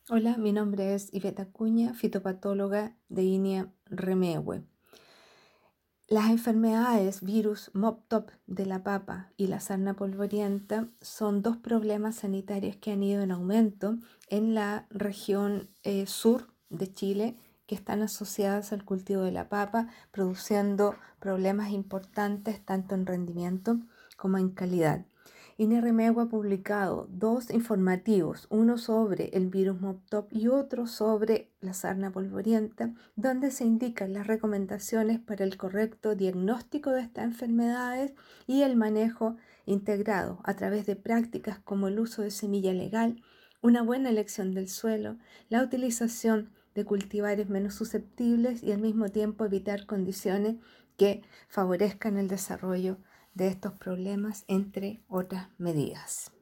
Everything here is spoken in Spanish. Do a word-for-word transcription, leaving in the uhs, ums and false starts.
Hola, mi nombre es Iveta Acuña, fitopatóloga de INEA Remegue. Las enfermedades virus MOPTOP de la papa y la sarna polvorienta son dos problemas sanitarios que han ido en aumento en la región eh, sur de Chile, que están asociadas al cultivo de la papa, produciendo problemas importantes tanto en rendimiento como en calidad. INEA Remegue ha publicado dos informativos, uno sobre el virus MOPTOP y otro sobre la sarna polvorienta, donde se indican las recomendaciones para el correcto diagnóstico de estas enfermedades y el manejo integrado a través de prácticas como el uso de semilla legal, una buena elección del suelo, la utilización de cultivares menos susceptibles y al mismo tiempo evitar condiciones que favorezcan el desarrollo de estos problemas, entre otras medidas.